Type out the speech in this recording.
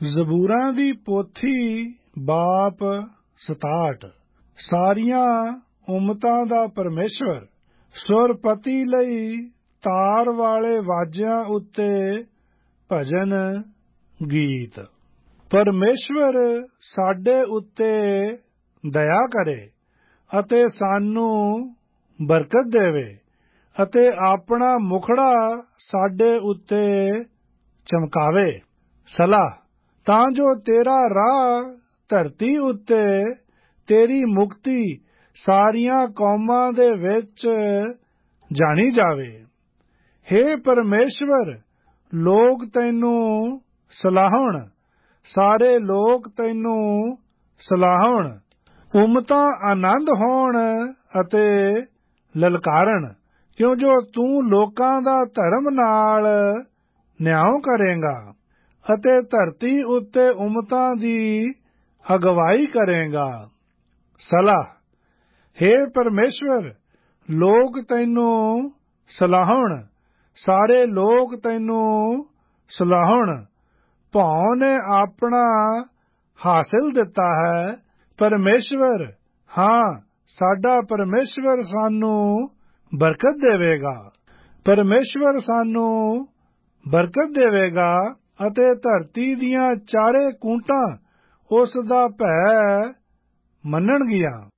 ਜ਼ਬੂਰਾਂ ਦੀ ਪੋਥੀ ਬਾਪ 67 ਸਾਰੀਆਂ ਉਮਤਾਂ ਦਾ ਪਰਮੇਸ਼ਵਰ ਸੁਰਪਤੀ ਲਈ ਤਾਰ ਵਾਲੇ ਵਾਜਿਆਂ ਉੱਤੇ ਭਜਨ ਗੀਤ। ਪਰਮੇਸ਼ਵਰ ਸਾਡੇ ਉੱਤੇ ਦਇਆ ਕਰੇ ਅਤੇ ਸਾਨੂੰ ਬਰਕਤ ਦੇਵੇ ਅਤੇ ਆਪਣਾ ਮੁਖੜਾ ਸਾਡੇ ਉੱਤੇ ਚਮਕਾਵੇ। ਸਲਾਹ। ਤਾਂ ਜੋ ਤੇਰਾ ਰਾਹ ਧਰਤੀ ਉੱਤੇ ਤੇਰੀ ਮੁਕਤੀ ਸਾਰੀਆਂ ਕੌਮਾਂ ਦੇ ਵਿੱਚ ਜਾਣੀ ਜਾਵੇ। ਹੇ ਪਰਮੇਸ਼ਵਰ, ਲੋਕ ਤੈਨੂੰ ਸਲਾਹੁਣ, ਸਾਰੇ ਲੋਕ ਤੈਨੂੰ ਸਲਾਹੁਣ। ਉਮਤਾਂ ਆਨੰਦ ਹੋਣ ਅਤੇ ਲਲਕਾਰਨ, ਕਿਉਂ ਜੋ ਤੂੰ ਲੋਕਾਂ ਦਾ ਧਰਮ ਨਾਲ ਨਿਆਂ ਕਰੇਂਗਾ ਅਤੇ ਧਰਤੀ ਉੱਤੇ ਉਮਤਾਂ ਦੀ ਅਗਵਾਈ ਕਰੇਂਗਾ। ਸਲਾਹ। ਹੇ ਪਰਮੇਸ਼ਵਰ, ਲੋਕ ਤੈਨੂੰ ਸਲਾਹੁਣ, ਸਾਰੇ ਲੋਕ ਤੈਨੂੰ ਸਲਾਹੁਣ। ਭੌਂ ਨੇ ਆਪਣਾ ਹਾਸਿਲ ਦਿੱਤਾ ਹੈ। ਪਰਮੇਸ਼ਵਰ, ਹਾਂ, ਸਾਡਾ ਪਰਮੇਸ਼ਵਰ ਸਾਨੂੰ ਬਰਕਤ ਦੇਵੇਗਾ। ਪਰਮੇਸ਼ਵਰ ਸਾਨੂੰ ਬਰਕਤ ਦੇਵੇਗਾ ਅਤੇ ਧਰਤੀ ਦੀਆਂ ਚਾਰੇ ਕੂੰਟਾਂ ਉਸ ਦਾ ਭੈ ਮੰਨਣਗੀਆਂ।